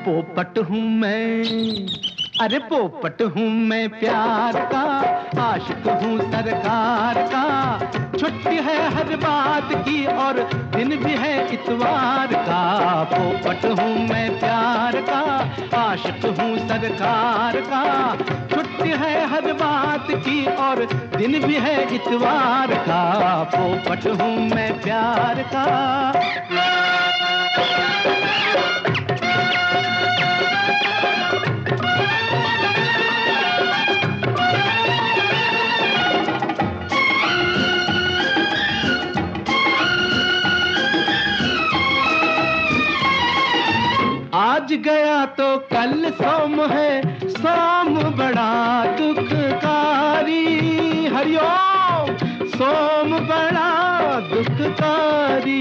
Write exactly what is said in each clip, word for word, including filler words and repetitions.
पोपट हूँ मैं, अरे पोपट हूँ मैं प्यार का, आशिक हूँ सरकार का। छुट्टी है हर बात की और दिन भी है इतवार का। पोपट हूँ मैं प्यार का, आशिक हूँ सरकार का। छुट्टी है हर बात की और दिन भी है इतवार का। पोपट हूँ मैं प्यार का। आज गया तो कल सोम है, सोम बड़ा दुखकारी। हरिओम, सोम बड़ा दुखकारी।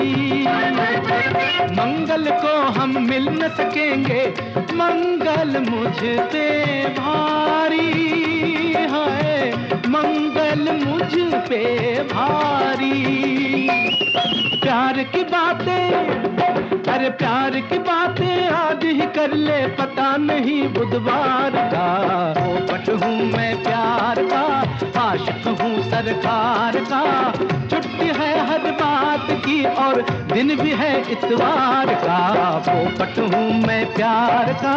मंगल को हम मिल न सकेंगे, मंगल मुझ पे भारी है, मंगल मुझ पे भारी। प्यार की बातें, अरे प्यार की बातें आज ही कर ले, पता नहीं बुधवार का। पोपट हूँ मैं प्यार का, आशिक हूँ सरकार का। छुट्टी है हर बात की और दिन भी है इतवार का। पोपट हूँ मैं प्यार का।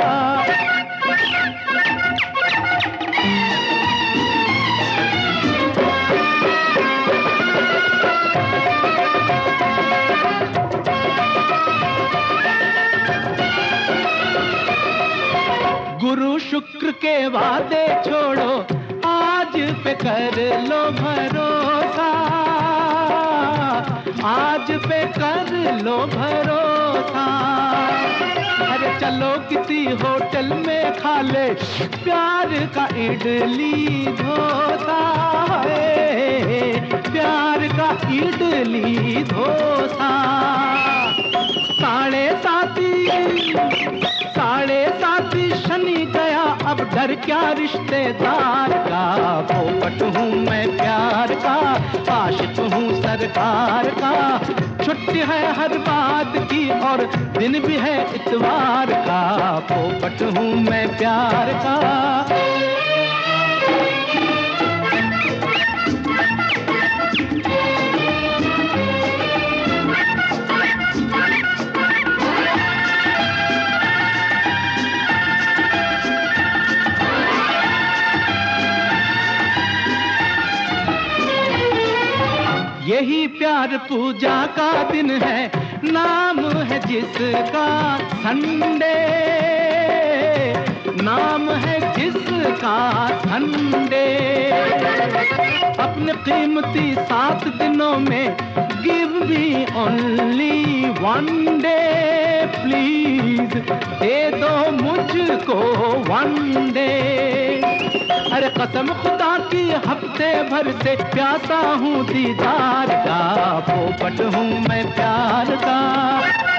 गुरु शुक्र के वादे छोड़ो, आज पे कर लो भरोसा, आज पे कर लो भरोसा। अरे चलो किसी होटल में खा ले प्यार का इडली डोसा, प्यार का इडली डोसा। साढ़े साथी साढ़े साथी शनि गया, अब डर क्या रिश्तेदार का। पोपट हूँ मैं प्यार का, आशिक हूँ सरकार का। छुट्टी है हर बात की और दिन भी है इतवार का। पोपट हूँ मैं प्यार का। यही प्यार पूजा का दिन है, नाम है जिसका संडे, नाम है जिसका संडे। अपने कीमती सात दिनों में give me only one day, please दे दो मुझको वन डे। अरे कसम खुदा की हफ्ते भर से प्यासा हूँ दीदार का। पोपट हूँ मैं प्यार का।